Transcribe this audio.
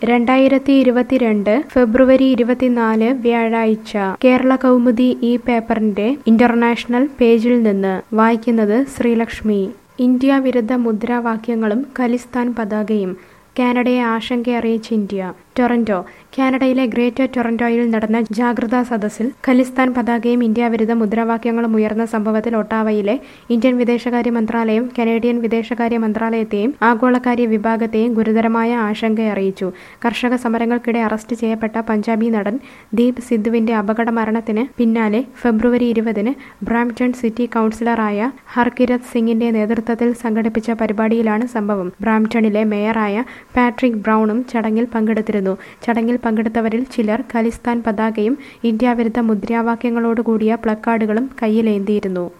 2022 ഫെബ്രുവരി 24 വ്യാഴാഴ്ച കേരള കൗമുദി ഈ പേപ്പറിന്റെ ഇന്റർനാഷണൽ പേജിൽ നിന്ന് വായിക്കുന്നത് ശ്രീലക്ഷ്മി. ഇന്ത്യ വിരുദ്ധ മുദ്രാവാക്യങ്ങളും ഖലിസ്ഥാൻ പതാകയും കാനഡയെ ആശങ്കയറിയിച്ച് ഇന്ത്യ. ടൊറന്റോ. കാനഡയിലെ ഗ്രേറ്റർ ടൊറന്റോയിൽ നടന്ന ജാഗ്രതാ സദസ്സിൽ ഖലിസ്ഥാൻ പതാകയും ഇന്ത്യ വിരുദ്ധ മുദ്രാവാക്യങ്ങളും ഉയർന്ന സംഭവത്തിൽ ഒട്ടാവയിലെ ഇന്ത്യൻ വിദേശകാര്യ മന്ത്രാലയം കനേഡിയൻ വിദേശകാര്യ മന്ത്രാലയത്തെയും ആഗോളകാര്യ വിഭാഗത്തെയും ഗുരുതരമായ ആശങ്കയറിയിച്ചു. കർഷക സമരങ്ങൾക്കിടെ അറസ്റ്റ് ചെയ്യപ്പെട്ട പഞ്ചാബി നടൻ ദീപ് സിദ്ധുവിന്റെ അപകട മരണത്തിന് പിന്നാലെ ഫെബ്രുവരി 20 ബ്രാംപ്ടൺ സിറ്റി കൗൺസിലറായ ഹർകിരത് സിംഗിന്റെ നേതൃത്വത്തിൽ സംഘടിപ്പിച്ച പരിപാടിയിലാണ് സംഭവം. ബ്രാംപ്ടണിലെ മേയറായ പാട്രിക് ബ്രൗണും ചടങ്ങിൽ പങ്കെടുത്തിരുന്നു. ചടങ്ങിൽ പങ്കെടുത്തവരിൽ ചിലർ ഖലിസ്ഥാൻ പതാകയും ഇന്ത്യ വിരുദ്ധ മുദ്രാവാക്യങ്ങളോടുകൂടിയ പ്ലക്കാർഡുകളും കയ്യിലേന്തിയിരുന്നു.